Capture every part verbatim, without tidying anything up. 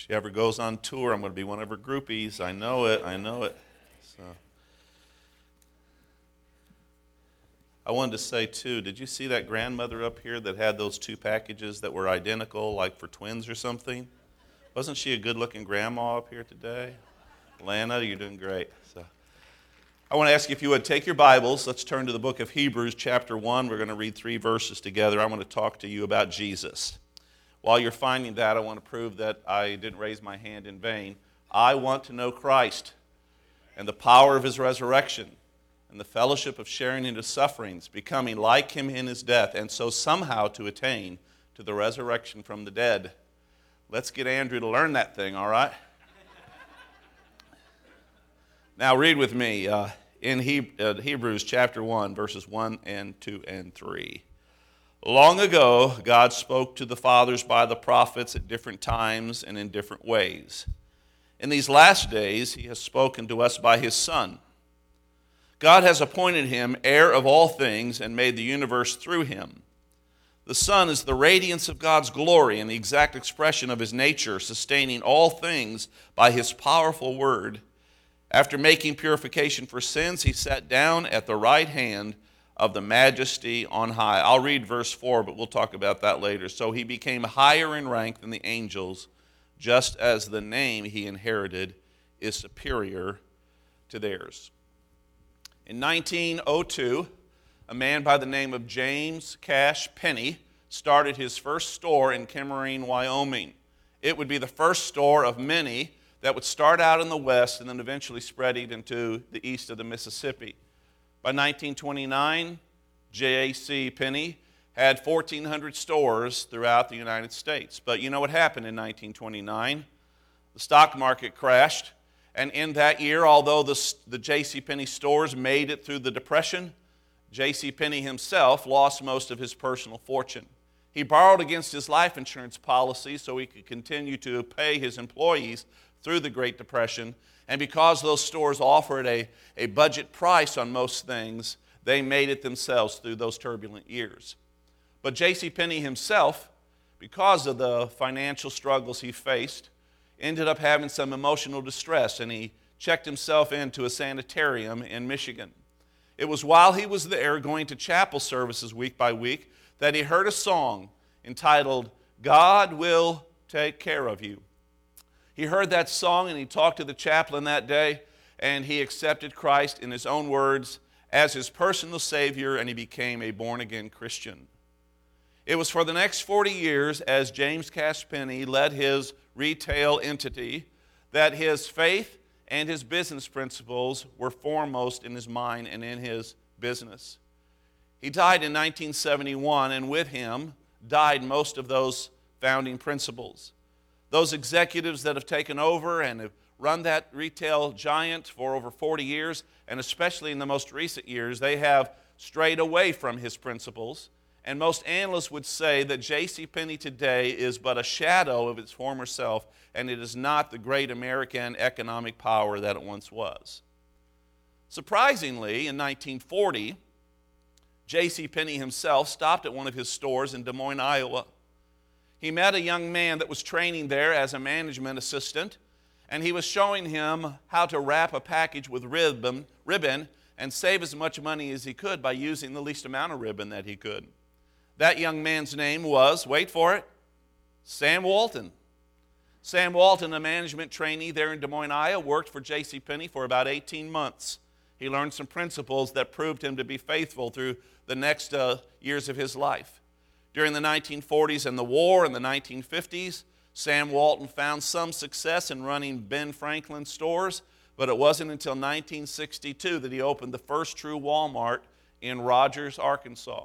she ever goes on tour, I'm going to be one of her groupies. I know it, I know it. So, I wanted to say, too, did you see that grandmother up here that had those two packages that were identical, like for twins or something? Wasn't she a good-looking grandma up here today? Lana, you're doing great. So, I want to ask you if you would take your Bibles. Let's turn to the book of Hebrews, chapter one. We're going to read three verses together. I want to talk to you about Jesus. While you're finding that, I want to prove that I didn't raise my hand in vain. I want to know Christ and the power of his resurrection and the fellowship of sharing in his sufferings, becoming like him in his death, and so somehow to attain to the resurrection from the dead. Let's get Andrew to learn that thing, all right? Now read with me uh, in he- uh, Hebrews chapter one, verses one and two and three. Long ago, God spoke to the fathers by the prophets at different times and in different ways. In these last days, he has spoken to us by his Son. God has appointed him heir of all things and made the universe through him. The Son is the radiance of God's glory and the exact expression of his nature, sustaining all things by his powerful word. After making purification for sins, he sat down at the right hand of the majesty on high. I'll read verse four, but we'll talk about that later. So he became higher in rank than the angels, just as the name he inherited is superior to theirs. In nineteen oh two, a man by the name of James Cash Penney started his first store in Kemerine, Wyoming. It would be the first store of many that would start out in the west and then eventually spreading into the east of the Mississippi. By nineteen twenty-nine, J C. Penney had fourteen hundred stores throughout the United States. But you know what happened in nineteen twenty-nine? The stock market crashed, and in that year, although the, the J C. Penney stores made it through the Depression, J C. Penney himself lost most of his personal fortune. He borrowed against his life insurance policy so he could continue to pay his employees through the Great Depression. And because those stores offered a, a budget price on most things, they made it themselves through those turbulent years. But J C. Penney himself, because of the financial struggles he faced, ended up having some emotional distress, and he checked himself into a sanitarium in Michigan. It was while he was there going to chapel services week by week that he heard a song entitled, "God Will Take Care of You." He heard that song and he talked to the chaplain that day, and he accepted Christ, in his own words, as his personal Savior, and he became a born-again Christian. It was for the next forty years, as James Cash Penney led his retail entity, that his faith and his business principles were foremost in his mind and in his business. He died in nineteen seventy-one, and with him died most of those founding principles. Those executives that have taken over and have run that retail giant for over forty years, and especially in the most recent years, they have strayed away from his principles. And most analysts would say that J C. Penney today is but a shadow of its former self, and it is not the great American economic power that it once was. Surprisingly, in nineteen forty, J C. Penney himself stopped at one of his stores in Des Moines, Iowa. He met a young man that was training there as a management assistant, and he was showing him how to wrap a package with ribbon, ribbon and save as much money as he could by using the least amount of ribbon that he could. That young man's name was, wait for it, Sam Walton. Sam Walton, a management trainee there in Des Moines, Iowa, worked for J C. Penney for about eighteen months. He learned some principles that proved him to be faithful through the next uh, years of his life. During the nineteen forties and the war in the nineteen fifties, Sam Walton found some success in running Ben Franklin stores, but it wasn't until nineteen sixty-two that he opened the first true Walmart in Rogers, Arkansas.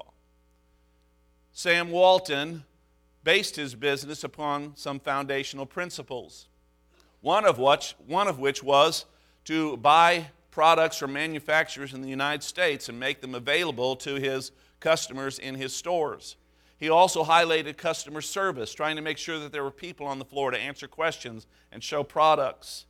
Sam Walton based his business upon some foundational principles, one of which, one of which was to buy products from manufacturers in the United States and make them available to his customers in his stores. He also highlighted customer service, trying to make sure that there were people on the floor to answer questions and show products.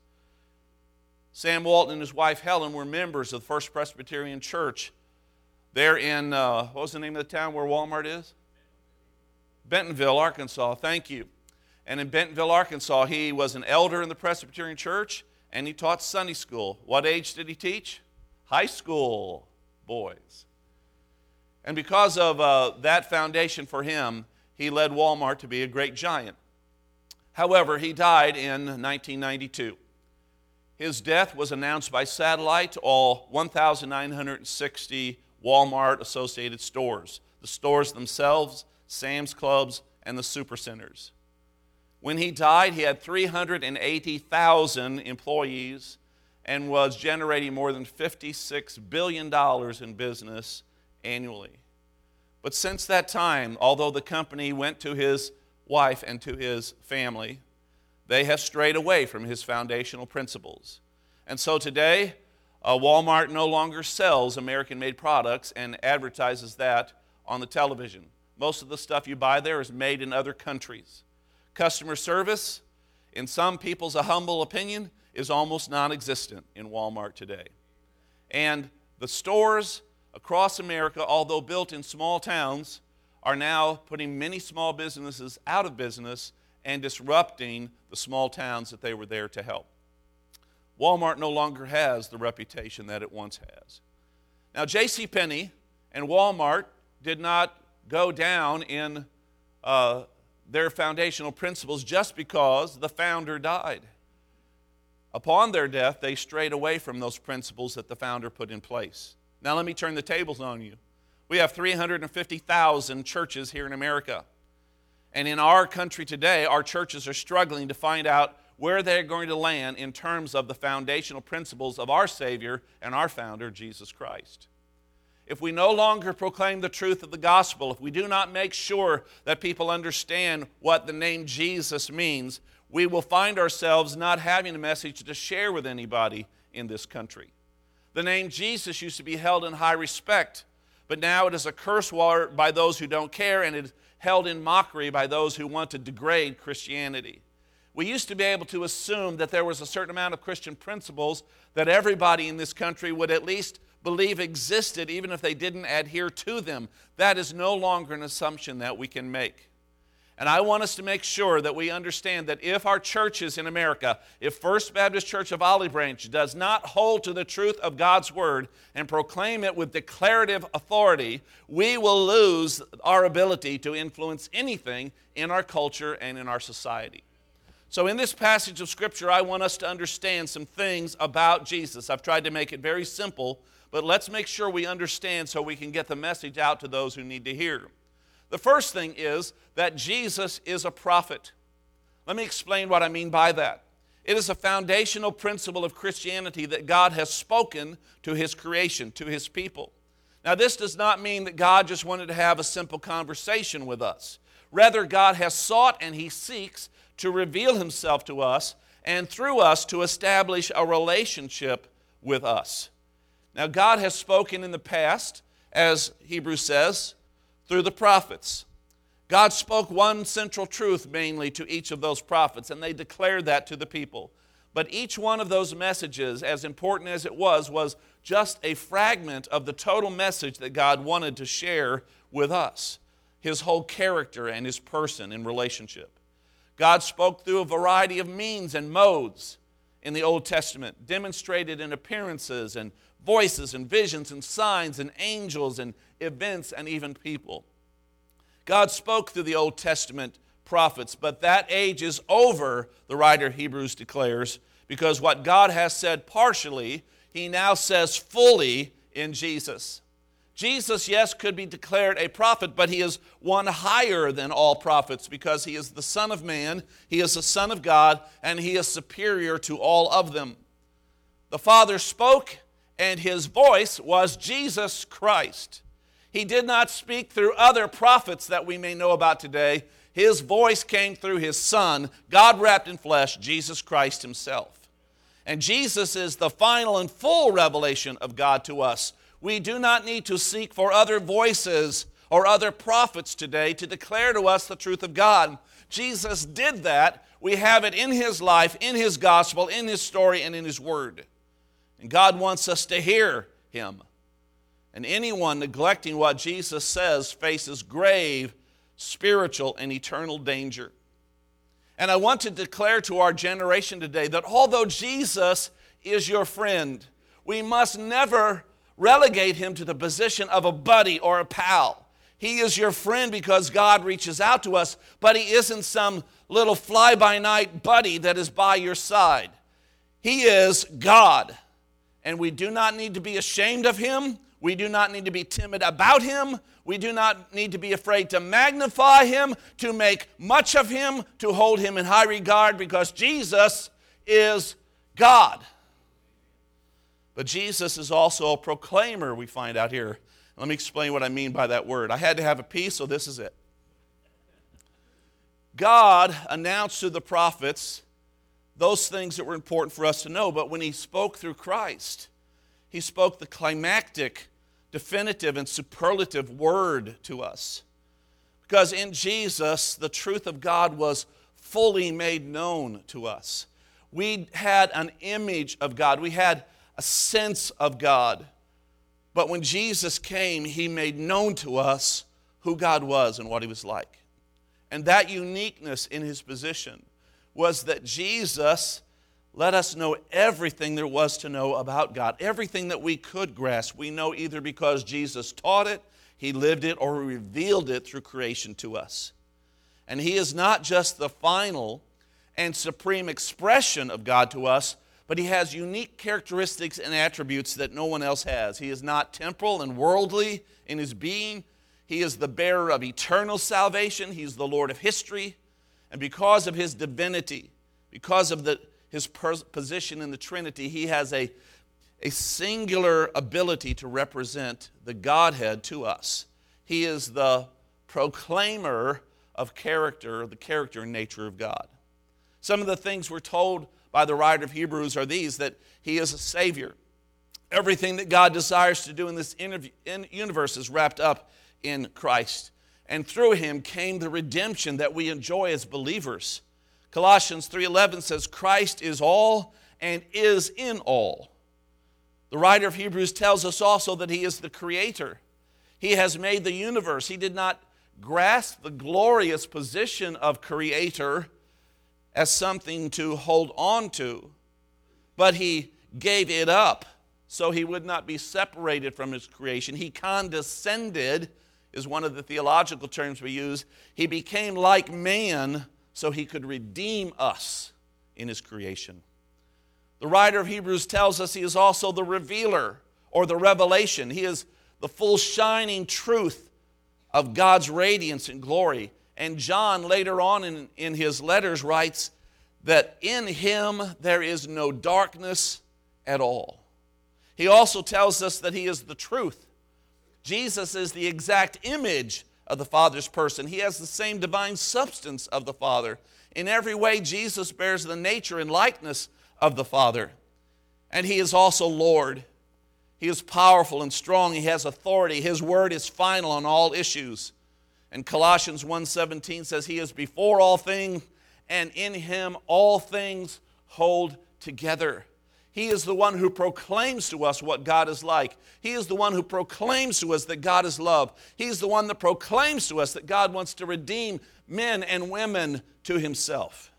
Sam Walton and his wife Helen were members of the First Presbyterian Church there in, uh, what was the name of the town where Walmart is? Bentonville, Arkansas. Thank you. And in Bentonville, Arkansas, he was an elder in the Presbyterian Church, and he taught Sunday school. What age did he teach? High school boys. And because of uh, that foundation for him, he led Walmart to be a great giant. However, he died in nineteen ninety-two. His death was announced by satellite to all one thousand nine hundred sixty Walmart associated stores, the stores themselves, Sam's Clubs, and the supercenters. When he died, he had three hundred eighty thousand employees and was generating more than fifty-six billion dollars in business annually. But since that time, although the company went to his wife and to his family, they have strayed away from his foundational principles. And so today, uh, Walmart no longer sells American-made products and advertises that on the television. Most of the stuff you buy there is made in other countries. Customer service, in some people's a humble opinion, is almost non-existent in Walmart today. And the stores across America, although built in small towns, are now putting many small businesses out of business and disrupting the small towns that they were there to help. Walmart no longer has the reputation that it once has. Now, JCPenney and Walmart did not go down in uh, their foundational principles just because the founder died. Upon their death, they strayed away from those principles that the founder put in place. Now, let me turn the tables on you. We have three hundred fifty thousand churches here in America. And in our country today, our churches are struggling to find out where they're going to land in terms of the foundational principles of our Savior and our founder, Jesus Christ. If we no longer proclaim the truth of the gospel, if we do not make sure that people understand what the name Jesus means, we will find ourselves not having a message to share with anybody in this country. The name Jesus used to be held in high respect, but now it is a curse word by those who don't care, and it is held in mockery by those who want to degrade Christianity. We used to be able to assume that there was a certain amount of Christian principles that everybody in this country would at least believe existed, even if they didn't adhere to them. That is no longer an assumption that we can make. And I want us to make sure that we understand that if our churches in America, if First Baptist Church of Olive Branch does not hold to the truth of God's Word and proclaim it with declarative authority, we will lose our ability to influence anything in our culture and in our society. So in this passage of Scripture, I want us to understand some things about Jesus. I've tried to make it very simple, but let's make sure we understand so we can get the message out to those who need to hear. The first thing is that Jesus is a prophet. Let me explain what I mean by that. It is a foundational principle of Christianity that God has spoken to His creation, to His people. Now, this does not mean that God just wanted to have a simple conversation with us. Rather, God has sought and He seeks to reveal Himself to us and through us to establish a relationship with us. Now, God has spoken in the past, as Hebrews says, through the prophets. God spoke one central truth mainly to each of those prophets, and they declared that to the people. But each one of those messages, as important as it was, was just a fragment of the total message that God wanted to share with us, His whole character and His person in relationship. God spoke through a variety of means and modes in the Old Testament, demonstrated in appearances and voices and visions and signs and angels and events and even people. God spoke through the Old Testament prophets, but that age is over, the writer of Hebrews declares, because what God has said partially, He now says fully in Jesus. Jesus, yes, could be declared a prophet, but He is one higher than all prophets because He is the Son of Man, He is the Son of God, and He is superior to all of them. The Father spoke, and His voice was Jesus Christ. He did not speak through other prophets that we may know about today. His voice came through His Son, God wrapped in flesh, Jesus Christ Himself. And Jesus is the final and full revelation of God to us. We do not need to seek for other voices or other prophets today to declare to us the truth of God. Jesus did that. We have it in His life, in His gospel, in His story, and in His word. And God wants us to hear Him. And anyone neglecting what Jesus says faces grave spiritual and eternal danger. And I want to declare to our generation today that although Jesus is your friend, we must never relegate him to the position of a buddy or a pal. He is your friend because God reaches out to us, but he isn't some little fly-by-night buddy that is by your side. He is God, and we do not need to be ashamed of him. We do not need to be timid about him. We do not need to be afraid to magnify him, to make much of him, to hold him in high regard, because Jesus is God. But Jesus is also a proclaimer, we find out here. Let me explain what I mean by that word. I had to have a piece, so this is it. God announced to the prophets those things that were important for us to know, but when he spoke through Christ, he spoke the climactic, definitive, and superlative word to us. Because in Jesus, the truth of God was fully made known to us. We had an image of God. We had a sense of God. But when Jesus came, he made known to us who God was and what he was like. And that uniqueness in his position was that Jesus let us know everything there was to know about God, everything that we could grasp. We know either because Jesus taught it, he lived it, or revealed it through creation to us. And he is not just the final and supreme expression of God to us, but he has unique characteristics and attributes that no one else has. He is not temporal and worldly in his being. He is the bearer of eternal salvation. He's the Lord of history. And because of his divinity, because of the, his position in the Trinity, he has a, a singular ability to represent the Godhead to us. He is the proclaimer of character, the character and nature of God. Some of the things we're told by the writer of Hebrews are these: that he is a Savior. Everything that God desires to do in this universe is wrapped up in Christ. And through him came the redemption that we enjoy as believers. Colossians three eleven says, Christ is all and is in all. The writer of Hebrews tells us also that he is the creator. He has made the universe. He did not grasp the glorious position of creator as something to hold on to, but he gave it up so he would not be separated from his creation. He condescended, is one of the theological terms we use. He became like man so he could redeem us in his creation. The writer of Hebrews tells us he is also the revealer or the revelation. He is the full shining truth of God's radiance and glory. And John later on in, in his letters writes that in him there is no darkness at all. He also tells us that he is the truth. Jesus is the exact image of the Father's person. He has the same divine substance of the Father. In every way, Jesus bears the nature and likeness of the Father. And he is also Lord. He is powerful and strong. He has authority. His word is final on all issues. And Colossians one seventeen says, he is before all things, and in him all things hold together. He is the one who proclaims to us what God is like. He is the one who proclaims to us that God is love. He's the one that proclaims to us that God wants to redeem men and women to himself.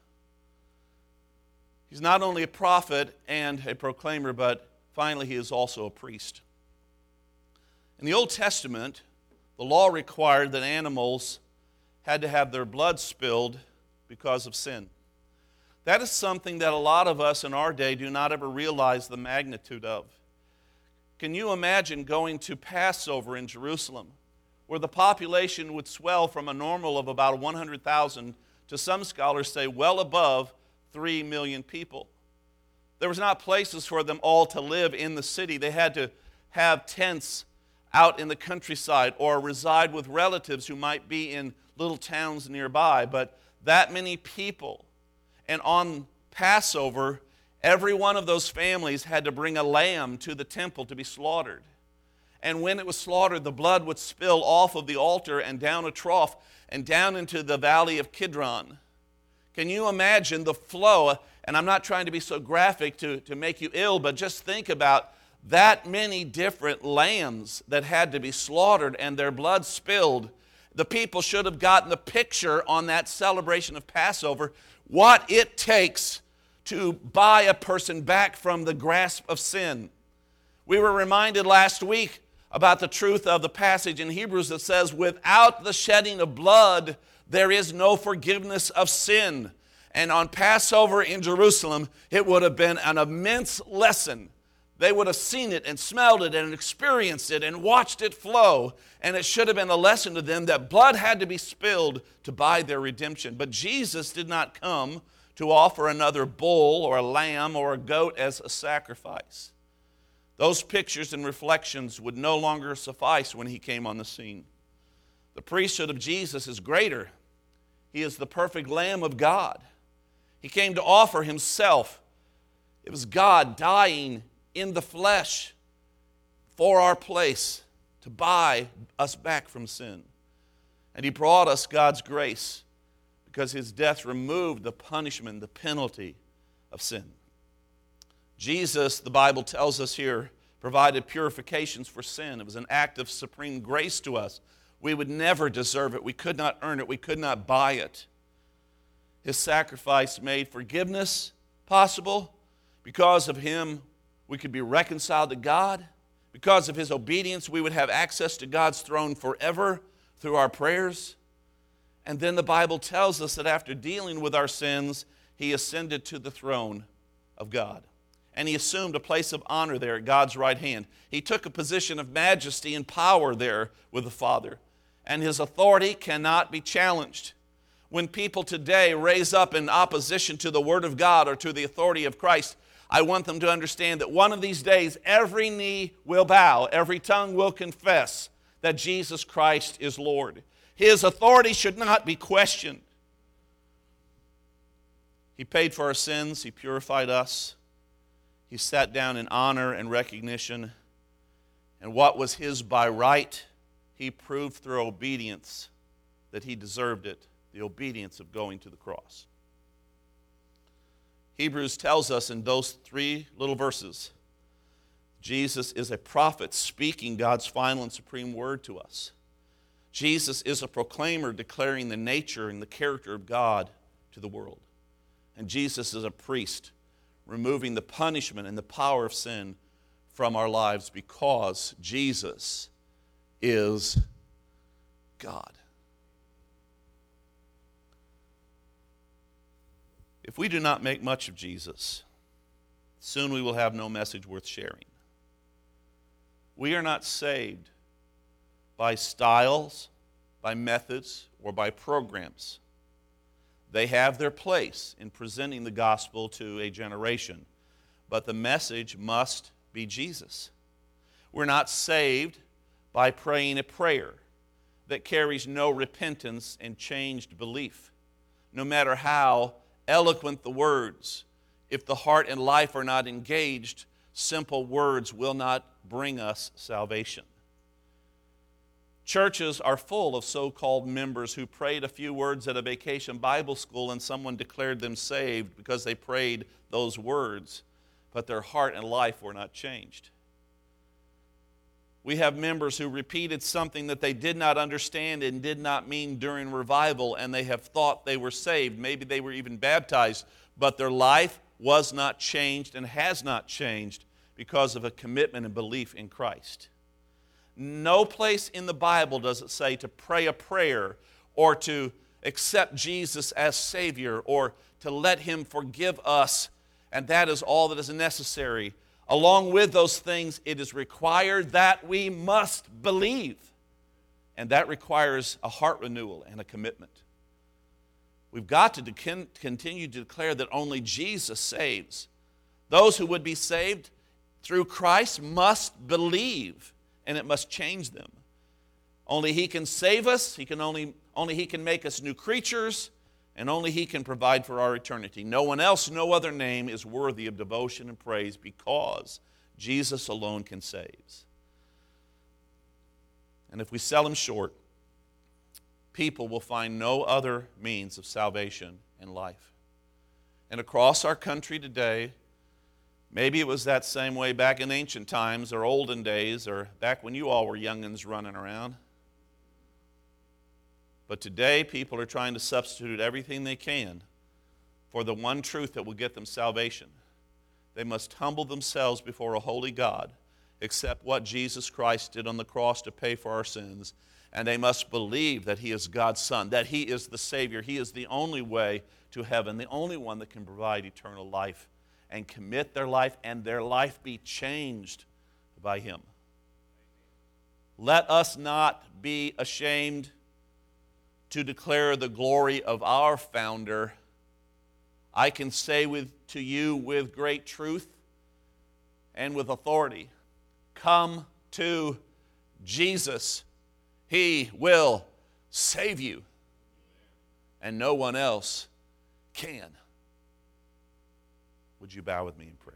He's not only a prophet and a proclaimer, but finally he is also a priest. In the Old Testament, the law required that animals had to have their blood spilled because of sin. That is something that a lot of us in our day do not ever realize the magnitude of. Can you imagine going to Passover in Jerusalem, where the population would swell from a normal of about one hundred thousand to, some scholars say, well above three million people? There was not places for them all to live in the city. They had to have tents out in the countryside or reside with relatives who might be in little towns nearby. But that many people. And on Passover, every one of those families had to bring a lamb to the temple to be slaughtered. And when it was slaughtered, the blood would spill off of the altar and down a trough and down into the valley of Kidron. Can you imagine the flow? And I'm not trying to be so graphic to, to make you ill, but just think about that many different lambs that had to be slaughtered and their blood spilled. The people should have gotten the picture on that celebration of Passover, what it takes to buy a person back from the grasp of sin. We were reminded last week about the truth of the passage in Hebrews that says, without the shedding of blood, there is no forgiveness of sin. And on Passover in Jerusalem, it would have been an immense lesson. They would have seen it and smelled it and experienced it and watched it flow. And it should have been a lesson to them that blood had to be spilled to buy their redemption. But Jesus did not come to offer another bull or a lamb or a goat as a sacrifice. Those pictures and reflections would no longer suffice when he came on the scene. The priesthood of Jesus is greater. He is the perfect Lamb of God. He came to offer himself. It was God dying in the flesh for our place to buy us back from sin. And he brought us God's grace because his death removed the punishment, the penalty of sin. Jesus, the Bible tells us here, provided purifications for sin. It was an act of supreme grace to us. We would never deserve it. We could not earn it. We could not buy it. His sacrifice made forgiveness possible. Because of him, we could be reconciled to God. Because of his obedience, we would have access to God's throne forever through our prayers. And then the Bible tells us that after dealing with our sins, he ascended to the throne of God. And he assumed a place of honor there at God's right hand. He took a position of majesty and power there with the Father. And his authority cannot be challenged. When people today raise up in opposition to the Word of God or to the authority of Christ, I want them to understand that one of these days every knee will bow, every tongue will confess that Jesus Christ is Lord. His authority should not be questioned. He paid for our sins. He purified us. He sat down in honor and recognition. And what was his by right, he proved through obedience that he deserved it, the obedience of going to the cross. Hebrews tells us in those three little verses, Jesus is a prophet speaking God's final and supreme word to us. Jesus is a proclaimer declaring the nature and the character of God to the world. And Jesus is a priest removing the punishment and the power of sin from our lives because Jesus is God. If we do not make much of Jesus, soon we will have no message worth sharing. We are not saved by styles, by methods, or by programs. They have their place in presenting the gospel to a generation, but the message must be Jesus. We're not saved by praying a prayer that carries no repentance and changed belief. No matter how eloquent the words, if the heart and life are not engaged, simple words will not bring us salvation. Churches are full of so-called members who prayed a few words at a vacation Bible school and someone declared them saved because they prayed those words, but their heart and life were not changed. We have members who repeated something that they did not understand and did not mean during revival, and they have thought they were saved. Maybe they were even baptized, but their life was not changed and has not changed because of a commitment and belief in Christ. No place in the Bible does it say to pray a prayer or to accept Jesus as Savior or to let him forgive us, and that is all that is necessary. Along with those things, it is required that we must believe, and that requires a heart renewal and a commitment. We've got to de- continue to declare that only Jesus saves. Those who would be saved through Christ must believe, and it must change them. Only he can save us. He can only, only he can make us new creatures, and only he can provide for our eternity. No one else, no other name is worthy of devotion and praise because Jesus alone can save. And if we sell him short, people will find no other means of salvation and life. And across our country today, maybe it was that same way back in ancient times or olden days or back when you all were young'uns running around. But today, people are trying to substitute everything they can for the one truth that will get them salvation. They must humble themselves before a holy God, accept what Jesus Christ did on the cross to pay for our sins, and they must believe that He is God's Son, that He is the Savior. He is the only way to heaven, the only one that can provide eternal life, and commit their life and their life be changed by Him. Let us not be ashamed to declare the glory of our founder. I can say with, to you with great truth and with authority, come to Jesus. He will save you, and no one else can. Would you bow with me in prayer?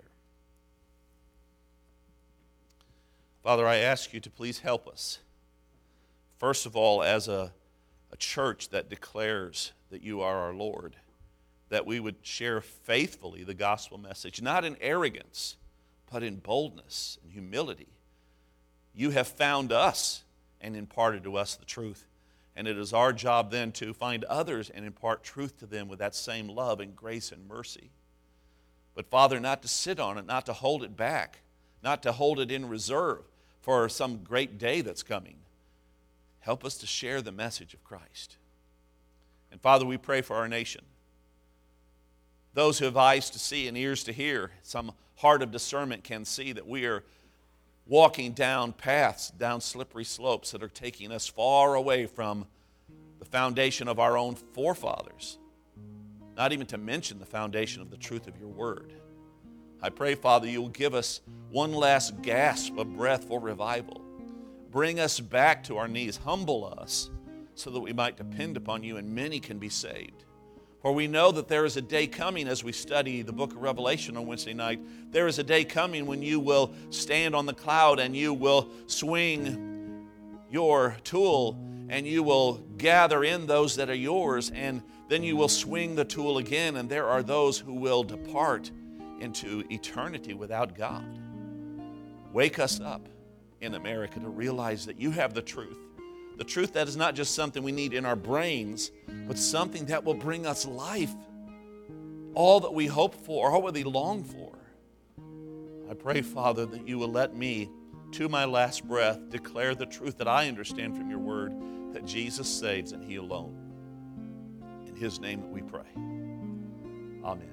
Father, I ask you to please help us. First of all, as a, a church that declares that you are our Lord, that we would share faithfully the gospel message, not in arrogance, but in boldness and humility. You have found us and imparted to us the truth. And it is our job then to find others and impart truth to them with that same love and grace and mercy. But Father, not to sit on it, not to hold it back, not to hold it in reserve for some great day that's coming. Help us to share the message of Christ. And Father, we pray for our nation. Those who have eyes to see and ears to hear, some heart of discernment can see that we are walking down paths, down slippery slopes that are taking us far away from the foundation of our own forefathers, not even to mention the foundation of the truth of your word. I pray, Father, you will give us one last gasp of breath for revival. Bring us back to our knees. Humble us so that we might depend upon you and many can be saved. For we know that there is a day coming as we study the book of Revelation on Wednesday night. There is a day coming when you will stand on the cloud and you will swing your tool and you will gather in those that are yours, and then you will swing the tool again, and there are those who will depart into eternity without God. Wake us up in America to realize that you have the truth. The truth that is not just something we need in our brains, but something that will bring us life. All that we hope for, all that we long for. I pray, Father, that you will let me, to my last breath, declare the truth that I understand from your word, that Jesus saves and he alone. In his name that we pray. Amen.